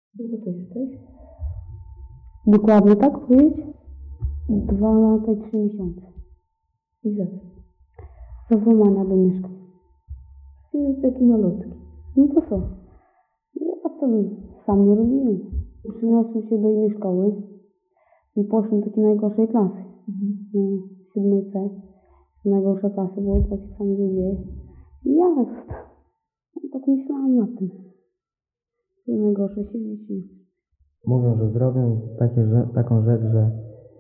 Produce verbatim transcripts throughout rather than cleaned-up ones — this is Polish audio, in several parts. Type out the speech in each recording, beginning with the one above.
Długo tu jesteś? Dokładnie tak powiedzieć? Dwa lata i trzy miesiące. I za co? Za włamania do mieszkań. Ty jest taki malutki. No to co? Ja to sam nie robiłem. Przyniosłem się do innej szkoły i poszłem do takiej najgorszej klasy. Mhm. No, siódmej C. Najgorsza klasa, było takie same ludzie. I ja tak, tak myślałam nad tym. To najgorsze się dzieci. Mówią, że zrobią takie, że, taką rzecz, że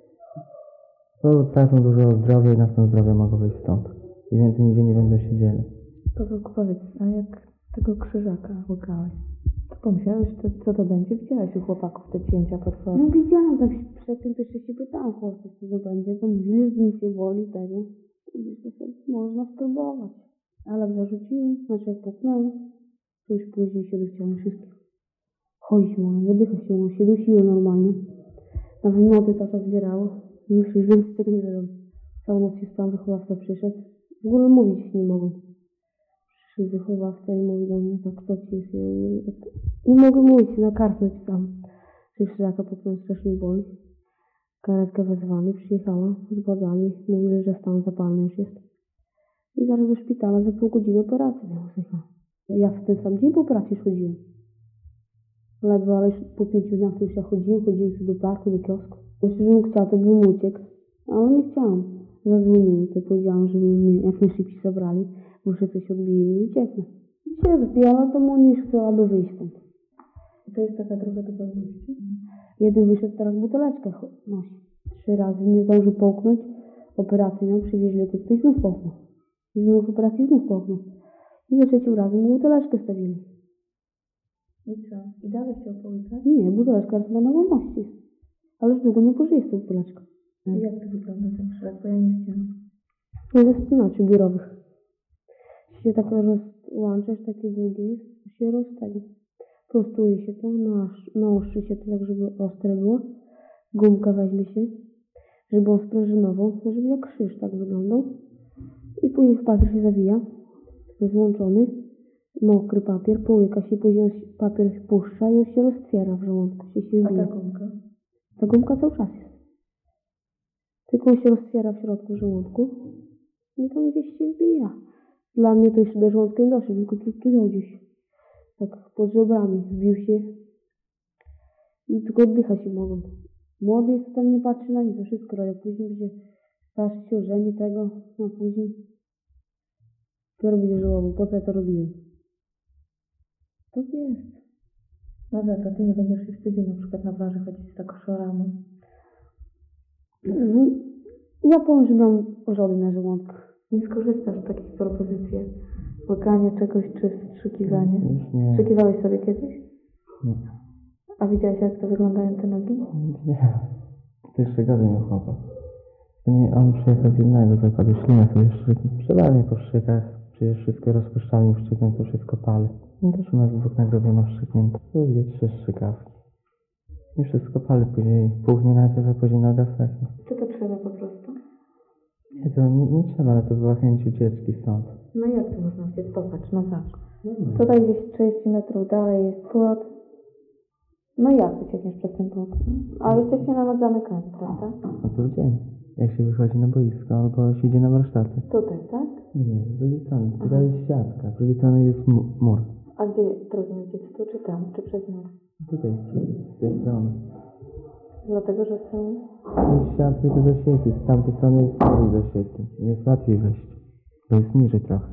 no, tracą dużo zdrowia i na tym zdrowia mogą wyjść stąd. I więcej nigdzie nie będą siedzieli. Pawełku, powiedz, a jak tego krzyżaka łykałeś, to pomyślałeś, to, co to będzie? Widziałeś u chłopaków te cięcia potwory? No widziałam, tak się- przed tym też się pytałam chłopców, co to będzie. To mówili, że nic nie boli tego. I myślę sobie, można spróbować. Ale jak zarzuciłem, znaczy jak puknęłem, to już później się dościąłem wszystkiego. Chodzić mogłem, wydychać się mogłem, się dusiły normalnie. Nawet noty tata zbierało. Myślę, że więcej tego nie zrobię. Całą noc się spałam, wychowawca przyszedł. W ogóle mówić nie mogłem. Przyszedł wychowawca i mówi do mnie, to kto ci jest? Ja mówię, tak, nie mogę mówić, na kartę napisałam. Że krzyżaka puknął, strasznie boli. Karetka wezwali, przyjechała, zbadali, mówili, że stan zapalny już jest. I zaraz do szpitala za pół godziny operacji miał zjechać. Ja w ten sam dzień po operacji już chodziłem. Ledwo, ale już po pięciu dniach to już ja chodziłem, chodziłem sobie do parku, do kiosku. Myślę, że bym chciała, to bym uciekł, ale nie chciałam. Zadzwoniłem, to powiedziałam, żeby mnie jak najszybciej zabrali, muszę coś odbiję i ucieknę. I się rozbijała do mnie, już chciałaby wyjść stąd. I to jest taka droga do wolności? Jeden wyszedł teraz buteleczkę cho- nosi. Trzy razy nie zdążył połknąć. Operację miał, przywieźli go tutaj i znów połknął. I znów operacji znów połknął. I za trzecim razem mu buteleczkę stawili. I co? I dalej chciał połykać? Nie, buteleczka teraz na wolności jest. Ale już długo nie pożyje z tą buteleczką. I jak to wygląda ten krzyżak? Bo ja nie widziałam. No ze spinaczy biurowych. Się tak rozłączasz, takie długie jest, to się rozstaje. Prostuje się to, naosz- naostrzy się to tak, żeby ostre było. Gumkę weźmie się, żeby on sprężynował, żeby jak krzyż tak wyglądał. I później w papier się zawija, złączony, mokry papier, połyka się, później on się- papier się puszcza i on się roztwiera w żołądku, się się A ta wbija. gumka? Ta gumka cały czas jest. Tylko on się roztwiera w środku żołądku i tam gdzieś się wbija. Dla mnie to jeszcze do żołądka nie doszedł, tylko tu, tu ją gdzieś. Tak pod żebrami wbił się i tylko oddychać się mogą. Młody jest, tam nie patrzy na nic, to wszystko robi. Później będzie starszy się ożeni tego, a później dopiero będzie żałował, po co ja to robiłem. Tak jest. No za co? Ty nie będziesz się wstydził na przykład na plaży chodzić z taką szorami? No, ja powiem, że mam orzody na żołądkach. Nie skorzystasz z takich propozycji? Łykanie czegoś czy wstrzykiwanie? Już nie. Wstrzykiwałeś sobie kiedyś? Nie. A widziałeś, jak to wyglądają te nogi? Nie. To jeszcze gorzej miał chłopak. To nie, on przyjechał z innego zakładu, ślinę sobie szczyknął. Przelanie po szczykach, przecież wszystko rozpuszczalnie wszczyknąć, to wszystko pali. No też u nas dwóch na grobie ma wszczyknięte. To dwie, trzy strzykawki. I wszystko pali, później puchnie najpierw, a później noga sechnie. Czy to trzeba po prostu? Nie, to nie, nie trzeba, ale to była chęć ucieczki stąd. No jak to można uciec? Popatrz, no patrz. Tutaj gdzieś trzydzieści metrów dalej jest płot. No jak uciekniesz przez ten płot? A jesteście na noc zamykani, prawda? No to w dzień. Jak się wychodzi na boisko albo się idzie na warsztaty. Tutaj, tak? Nie, z drugiej strony. Tutaj jest siatka, z drugiej strony jest mu- mur. A gdzie trudniej uciec? Tu czy tam? Czy przez mur? Tutaj, z tej strony. Dlatego, że są... Jest siatki do zasieki, z tamtej strony jest mur do zasieki. Jest łatwiej wejść, bo jest niżej trochę.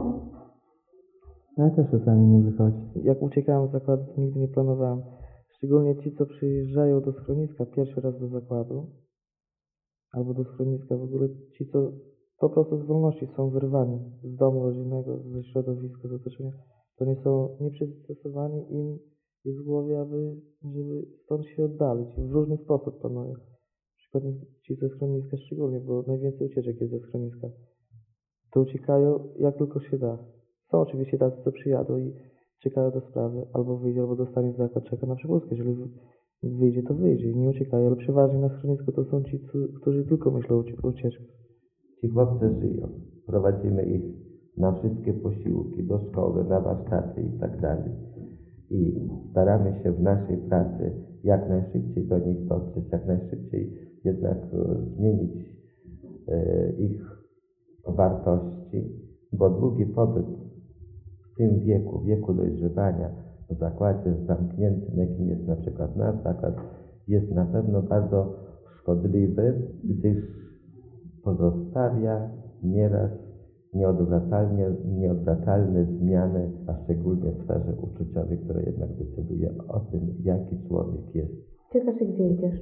Ale też czasami nie wychodzi. Jak uciekałem z zakładu, to nigdy nie planowałem. Szczególnie ci, co przyjeżdżają do schroniska pierwszy raz do zakładu, albo do schroniska w ogóle, ci, co po prostu z wolności są wyrwani z domu rodzinnego, ze środowiska, z otoczenia, to nie są nieprzystosowani, im jest w głowie, aby żeby stąd się oddalić. W różny sposób planują. Na przykład ci ze schroniska szczególnie, bo najwięcej ucieczek jest ze schroniska. To uciekają jak tylko się da. Są oczywiście tacy, co przyjadą i czekają do sprawy, albo wyjdzie, albo dostanie zakład, czeka na przewózkę. Jeżeli wyjdzie, to wyjdzie i nie uciekają, ale przeważnie na schronisku to są ci, co- którzy tylko myślą o ucie- o ucieczce. Ci chłopcy żyją. Prowadzimy ich na wszystkie posiłki, do szkoły, na warsztaty i tak dalej. I staramy się w naszej pracy jak najszybciej do nich dotrzeć, jak najszybciej jednak e, zmienić e, ich wartości, bo długi pobyt w tym wieku, wieku dojrzewania w zakładzie zamkniętym, jakim jest na przykład nasz zakład, jest na pewno bardzo szkodliwy, gdyż pozostawia nieraz nieodwracalnie, nieodwracalne zmiany, a szczególnie w sferze uczuciowej, która jednak decyduje o tym, jaki człowiek jest. Ciekawe, gdzie idziesz?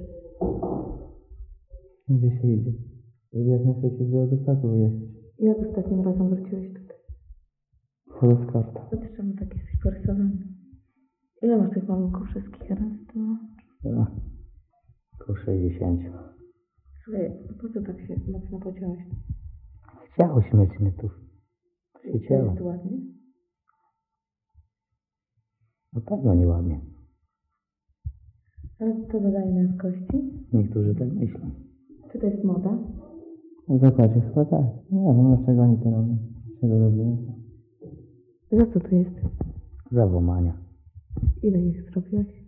Gdzie się idzie? Żeby jak najszybciej z Białegostoku wyjechać. Jak ostatnim razem wróciłeś tutaj? Chodoskarta. To ty czemu tak jesteś porysowany? Ile masz tych malunków wszystkich? Raz, dwa... No, po sześćdziesiąt. Słuchaj, po co tak się mocno pociąłeś? Chciało śmieć mnie tu. Się ciało. Jest ładnie? Na pewno nieładnie. Ale to dodaje męskości? Niektórzy tak myślą. Czy to jest moda? W zakładzie chyba tak. Nie wiem, dlaczego oni to robią. Czego robimy to? Za co tu jesteś? Za włamania. Ile ich zrobiłeś?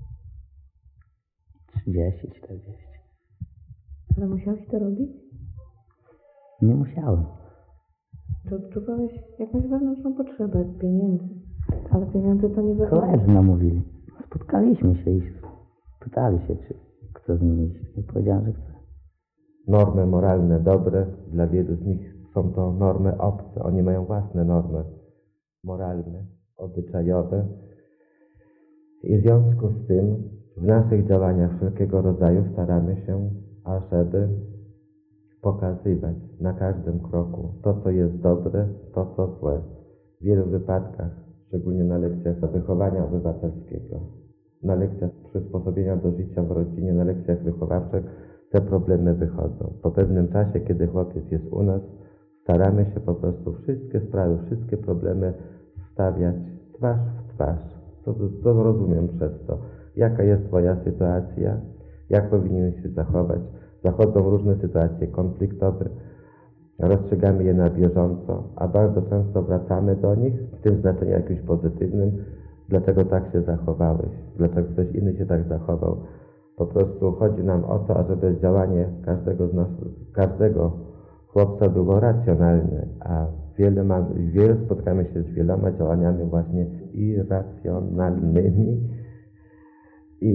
trzydzieści, czterdzieści. Ale musiałeś to robić? Nie musiałem. Czy odczuwałeś jakąś wewnętrzną potrzebę pieniędzy? Ale pieniądze to nie wygląda. Koledzy namówili. Spotkaliśmy się i pytali się, czy chce z nimi iść. I powiedziałem, że chce. Normy moralne dobre, dla wielu z nich są to normy obce. Oni mają własne normy moralne, obyczajowe. I w związku z tym w naszych działaniach wszelkiego rodzaju staramy się, ażeby pokazywać na każdym kroku to, co jest dobre, to, co złe. W wielu wypadkach, szczególnie na lekcjach wychowania obywatelskiego, na lekcjach przysposobienia do życia w rodzinie, na lekcjach wychowawczych, te problemy wychodzą. Po pewnym czasie, kiedy chłopiec jest u nas, staramy się po prostu wszystkie sprawy, wszystkie problemy stawiać twarz w twarz. Co, co rozumiem przez to? Jaka jest twoja sytuacja? Jak powinien się zachować? Zachodzą różne sytuacje konfliktowe, rozstrzygamy je na bieżąco, a bardzo często wracamy do nich w tym znaczeniu jakimś pozytywnym. Dlaczego tak się zachowałeś? Dlaczego ktoś inny się tak zachował? Po prostu chodzi nam o to, ażeby działanie każdego z nas, każdego chłopca było racjonalne, a wiele, mamy, wiele spotkamy się z wieloma działaniami właśnie irracjonalnymi i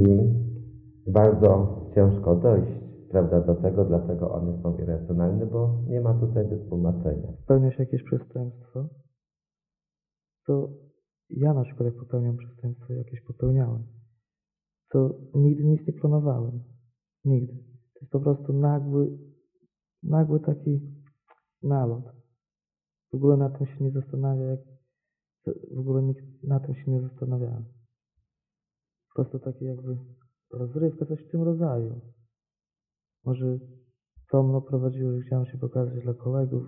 bardzo ciężko dojść, prawda, do tego, dlaczego one są irracjonalne, bo nie ma tutaj wytłumaczenia. Popełnia się jakieś przestępstwo, to ja na przykład jak popełniam przestępstwo, jakieś popełniałem, to nigdy nic nie planowałem. Nigdy. To jest po prostu nagły, nagły taki nalot. W ogóle na tym się nie zastanawia, jak w ogóle nikt na tym się nie zastanawiałem. Po prostu takie jakby rozrywka, coś w tym rodzaju. Może to mnie prowadziło, że chciałem się pokazać dla kolegów.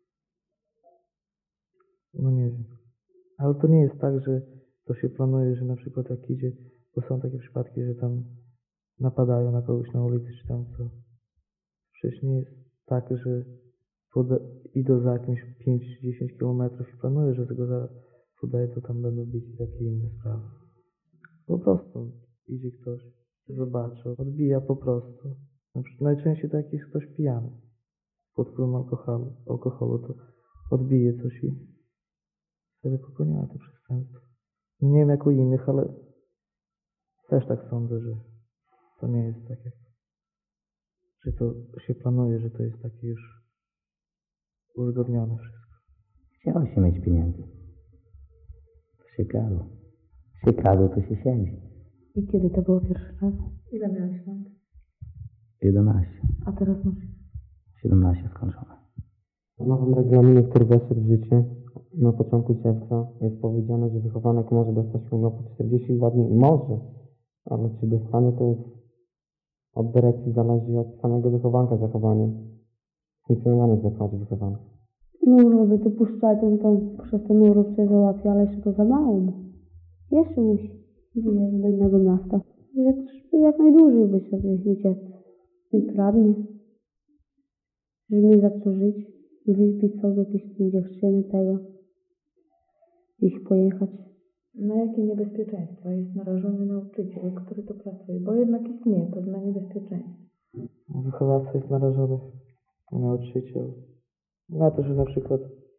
No nie wiem. Ale to nie jest tak, że to się planuje, że na przykład jak idzie, bo są takie przypadki, że tam napadają na kogoś na ulicy, czy tam co. Przecież nie jest tak, że poda- idą za jakimś pięć dziesięć kilometrów i planuję, że tego zaraz podaję, to tam będą bić i takie inne sprawy. Po prostu idzie ktoś, zobaczy, odbija po prostu. Na przykład najczęściej tak jest ktoś pijany. Pod wpływem alkoholu, alkoholu to odbije coś i wtedy popełniała to przestępstwo. Nie wiem jak u innych, ale też tak sądzę, że to nie jest tak jak, że to się planuje, że to jest takie już uzgodnione wszystko. Chciało się mieć pieniędzy. To się kradło. Się kradło, to się siedzi. I kiedy to było pierwszy raz? Ile miałeś lat? jedenaście. A teraz masz... siedemnaście skończone. W nowym regulaminie, który weszł w życie na początku czerwca, jest powiedziane, że wychowanek może dostać urlop po czterdzieści dwa dni. Może, ale czy dostanie, to jest od dyrekcji, zależy od samego wychowanka zachowanie. Funkcjonowanie w zakładzie wychowania. No urlopy to puszczają, to przez ten urlop się załatwia, ale jeszcze to za mało. Jeszcze musi wyjeżdżać do innego miasta. Jak, jak najdłużej by sobie uciec. I kradnie. Żeby mieć za co żyć. Wypić sobie jakieś dziewczyny tego. Iść pojechać. Na jakie niebezpieczeństwa jest narażony nauczyciel, który tu pracuje? Bo jednak istnieje pewne niebezpieczeństwo. Wychowawca jest narażony, nauczyciel. Na to, że na przykład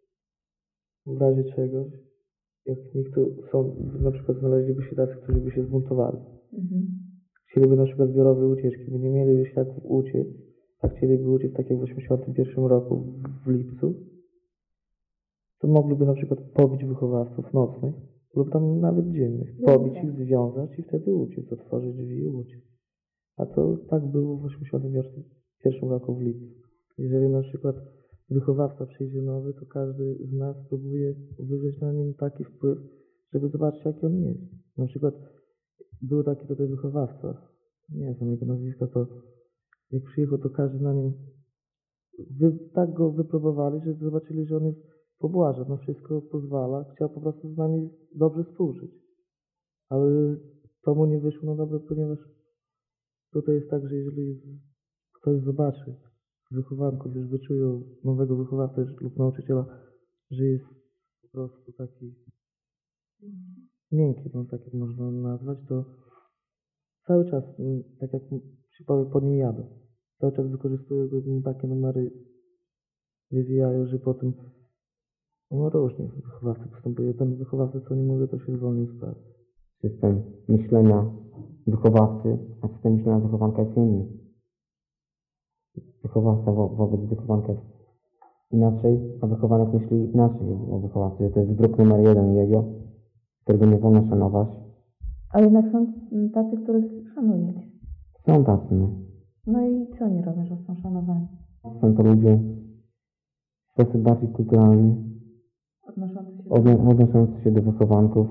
w razie czegoś, jak niektórzy są, na przykład znaleźliby się tacy, którzy by się zbuntowali. Mhm. Chcieliby na przykład zbiorowej ucieczki, by nie mieli jak uciec, a chcieliby uciec tak jak w osiemdziesiątym pierwszym roku w lipcu, to mogliby na przykład pobić wychowawców nocnych lub tam nawet dziennych. Pobić ich, związać i wtedy uciec, otworzyć drzwi i uciec. A to tak było w osiemdziesiątym pierwszym roku w lipcu. Jeżeli na przykład wychowawca przyjdzie nowy, to każdy z nas próbuje wywrzeć na nim taki wpływ, żeby zobaczyć, jaki on jest. Na przykład był taki tutaj wychowawca, nie znam jego nazwiska, to jak przyjechał, to każdy na nim wy, tak go wypróbowali, że zobaczyli, że on jest pobłaża, no wszystko pozwala, chciał po prostu z nami dobrze współżyć. Ale to mu nie wyszło na dobre, ponieważ tutaj jest tak, że jeżeli ktoś zobaczy z wychowanków, już wyczują nowego wychowawcę lub nauczyciela, że jest po prostu taki miękki, no tak jak można nazwać, to cały czas, tak jak się powie, po nim jadą. Cały czas wykorzystują go, takie numery wywijają, że potem no różnie wychowawcy postępuje. Ten wychowawca, co nie mówię, to się zwolnił z pracy. System myślenia wychowawcy, a system myślenia wychowanka jest inny. Wychowawca wo wobec wychowanka jest inaczej, a wychowanek myśli inaczej o wychowawcy, że to jest wróg numer jeden jego, którego nie wolno szanować. A jednak są tacy, których szanujecie. Są tacy, no. No i co oni robią, że są szanowani? Są to ludzie w sposób bardziej kulturalny, Odnoszący się do... odno odnoszący się do wychowanków.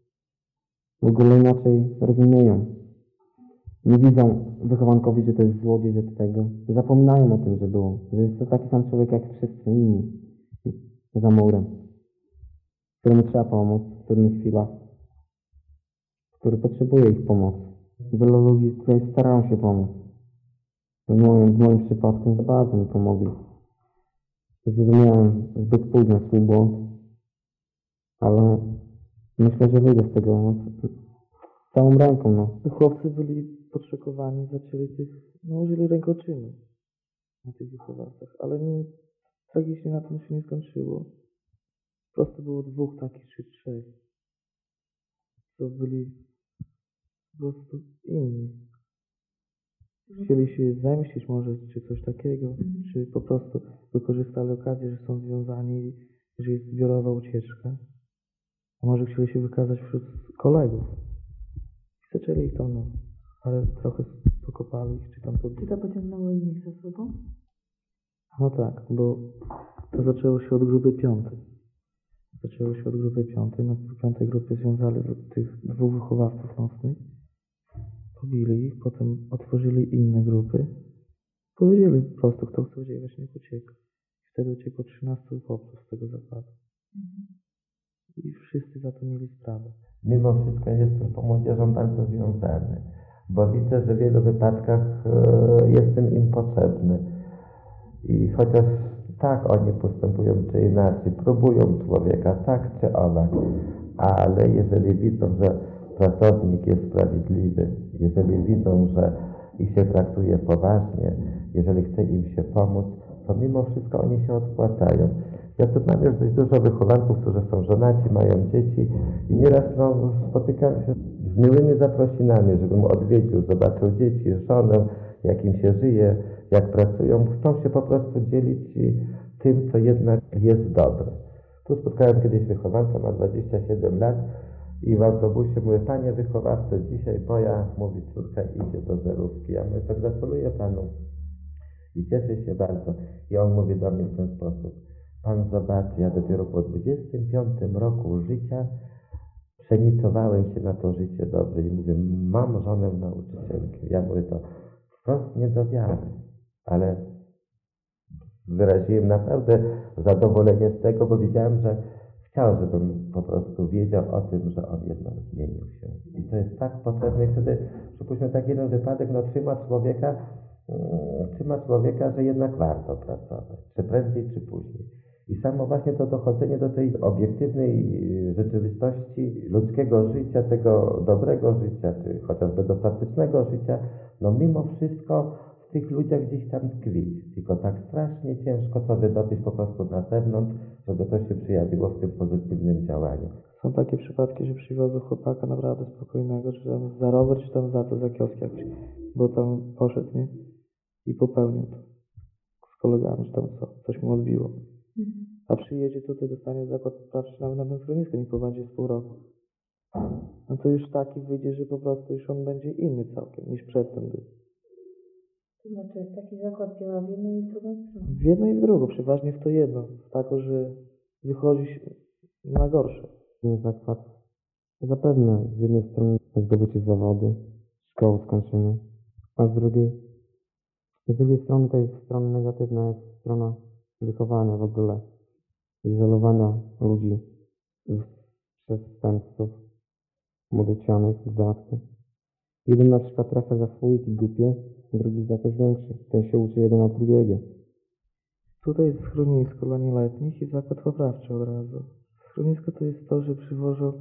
W ogóle inaczej rozumieją. Nie widzą wychowankowi, że to jest złodziej, że to tego. Zapominają o tym, że było. Że jest to taki sam człowiek jak wszyscy inni. Za murem. Któremu trzeba pomóc w trudnych chwilach. Który potrzebuje ich pomocy. Wielu ludzi tutaj starają się pomóc. W moim, w moim przypadku za bardzo mi pomogli. Zrozumiałem zbyt późno swój błąd. Ale myślę, że wyjdę z tego no, całą ręką, no. Chłopcy byli podszokowani, zaczęli tych, no użyli rękoczynu na tych wychowawcach, ale nie, tragicznie na tym się nie skończyło. Po prostu było dwóch takich czy trzech, co byli po prostu inni. Chcieli się zemścić może, czy coś takiego, czy po prostu wykorzystali okazję, że są związani, że jest zbiorowa ucieczka. A może chcieli się wykazać wśród kolegów. I zaczęli ich tam, no, ale trochę pokopali ich, czy tam Czy podbili. to pociągnęło innych za sobą? No tak, bo to zaczęło się od grupy piątej. Zaczęło się od grupy piątej. Na piątej grupie związali tych dwóch wychowawców nocnych. Pobili ich, potem otworzyli inne grupy. Powiedzieli po prostu, kto chce uciekać, niech ucieka. I wtedy uciekło trzynastu chłopców z tego zakładu. I wszyscy za to mieli sprawę. Mimo wszystko jestem tą młodzieżą bardzo związany, bo widzę, że w wielu wypadkach e, jestem im potrzebny. I chociaż tak oni postępują czy inaczej, próbują człowieka tak czy owak, ale jeżeli widzą, że pracownik jest sprawiedliwy, jeżeli widzą, że ich się traktuje poważnie, jeżeli chce im się pomóc, to mimo wszystko oni się odpłacają. Ja tu mam już dość dużo wychowanków, którzy są żonaci, mają dzieci i nieraz no, spotykam się z miłymi zaprosinami, żebym odwiedził, zobaczył dzieci, żonę, jak im się żyje, jak pracują. Chcą się po prostu dzielić tym, co jednak jest dobre. Tu spotkałem kiedyś wychowanka, ma dwadzieścia siedem lat i w autobusie mówię, panie wychowawco, dzisiaj moja, mówi córka, idzie do zerówki. Ja mówię, to gratuluję panu i cieszę się bardzo. I on mówi do mnie w ten sposób. Pan zobaczy, ja dopiero po dwudziestym piątym roku życia przenicowałem się na to życie dobre i mówię, mam żonę nauczycielkę. Ja mówię to wprost nie do wiary, ale wyraziłem naprawdę zadowolenie z tego, bo wiedziałem, że chciał, żebym po prostu wiedział o tym, że on jednak zmienił się. I to jest tak potrzebne. I wtedy, przypuśćmy, tak jeden wypadek, no trzyma człowieka, trzyma człowieka, że jednak warto pracować, czy prędzej, czy później. I samo właśnie to dochodzenie do tej obiektywnej y, rzeczywistości ludzkiego życia, tego dobrego życia, czy chociażby dostatecznego życia, no mimo wszystko w tych ludziach gdzieś tam tkwi. Tylko tak strasznie ciężko to wydobyć po prostu na zewnątrz, żeby to się przejawiło w tym pozytywnym działaniu. Są takie przypadki, że przywiozę chłopaka naprawdę spokojnego, czy tam za rower, czy tam za to, za kiosk jakiś, bo tam poszedł, nie? I popełnił to z kolegami, czy tam co, coś mu odbiło. A przyjedzie tutaj, dostanie zakład poprawczy nawet na tym schronisku, nie pobędzie z pół roku. No to już taki wyjdzie, że po prostu już on będzie inny całkiem, niż przedtem był. To znaczy, taki zakład działa w jedną i w drugą stronę. W jedno i w drugą, przeważnie w to jedno. W tako, że wychodzi się na gorsze. Ten zakład zapewne z jednej strony zdobycie zawodu, szkoły skończenie, a z drugiej, z drugiej strony tej strony negatywna jest strona wychowania w ogóle, izolowania ludzi z przestępców, młodocianych, dodatku. Jeden na przykład trafia za słoiki głupie, drugi za coś większy. Ten się uczy jeden od drugiego. Tutaj jest schronisko dla nieletnich i zakład poprawczy od razu. Schronisko to jest to, że przywożą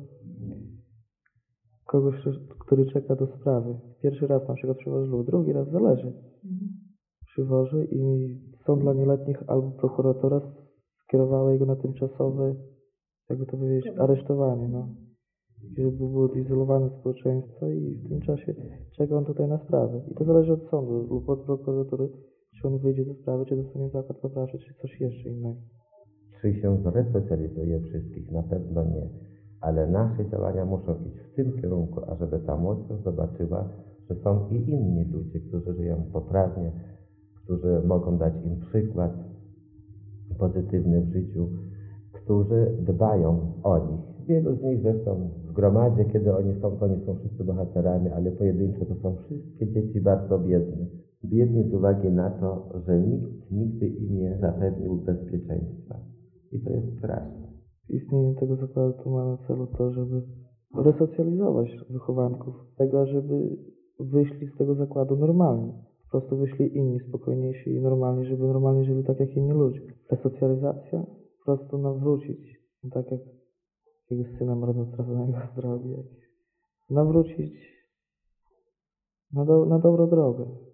kogoś, który czeka do sprawy. Pierwszy raz na przykład przywożę lub drugi raz, zależy. Przywożę i sąd dla nieletnich albo prokuratura skierowała jego na tymczasowe, jakby to powiedzieć, aresztowanie, no. Żeby było odizolowane od społeczeństwa i w tym czasie czeka on tutaj na sprawę. I to zależy od sądu lub od prokuratury, czy on wyjdzie ze sprawy, czy dostanie zakład poprawczy, czy coś jeszcze innego. Czy się zresocjalizuje wszystkich? Na pewno nie. Ale nasze działania muszą iść w tym kierunku, ażeby ta młodzież zobaczyła, że są i inni ludzie, którzy żyją poprawnie, którzy mogą dać im przykład pozytywny w życiu, którzy dbają o nich. Wielu z nich zresztą w gromadzie, kiedy oni są, to oni są wszyscy bohaterami, ale pojedynczo to są wszystkie dzieci bardzo biedne. Biedni z uwagi na to, że nikt nigdy im nie zapewnił bezpieczeństwa. I to jest straszne. Istnienie tego zakładu to ma na celu to, żeby resocjalizować wychowanków. Tego, żeby wyszli z tego zakładu normalnie. Po prostu wyszli inni, spokojniejsi i normalni, żeby normalnie żyli tak jak inni ludzie. Resocjalizacja po prostu nawrócić, tak jak jakiegoś syna marnotrawionego z drogi, nawrócić na, do, na dobrą drogę.